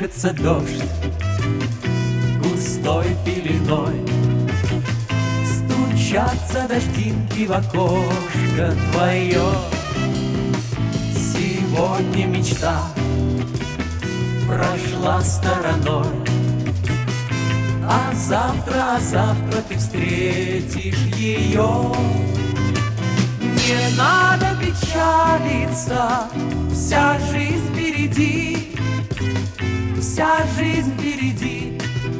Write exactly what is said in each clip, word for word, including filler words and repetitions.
колышется дождь густой пеленой, стучатся дождинки в окошко твое. Сегодня мечта прошла стороной, а завтра, а завтра ты встретишь ее. Не надо печалиться, вся жизнь впереди, вся жизнь впереди.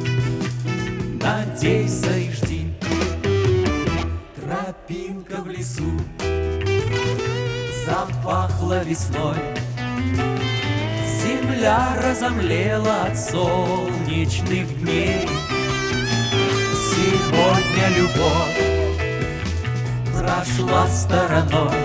Надейся и жди. Тропинка в лесу запахла весной, земля разомлела от солнечных дней. Сегодня любовь прошла стороной,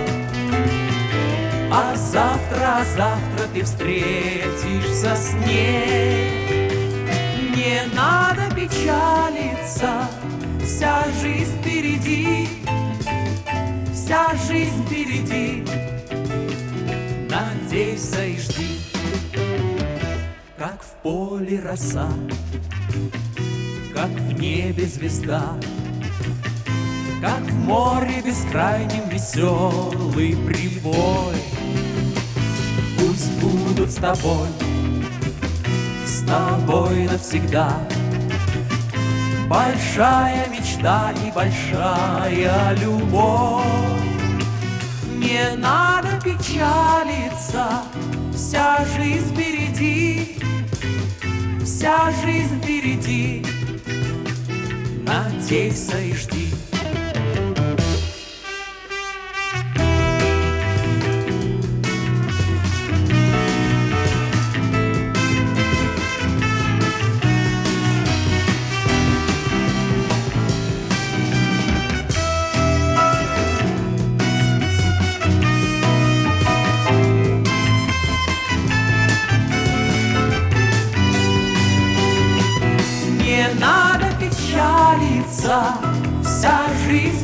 а завтра, а завтра ты встретишься с ней. Не надо печалиться, вся жизнь впереди, вся жизнь впереди. Надейся и жди. Как в поле роса, как в небе звезда, как в море бескрайнем веселый прибой. Пусть будут с тобой, с тобой навсегда большая мечта и большая любовь. Не надо печалиться, вся жизнь впереди, вся жизнь впереди. Надейся и жди. Не надо печалиться, вся жизнь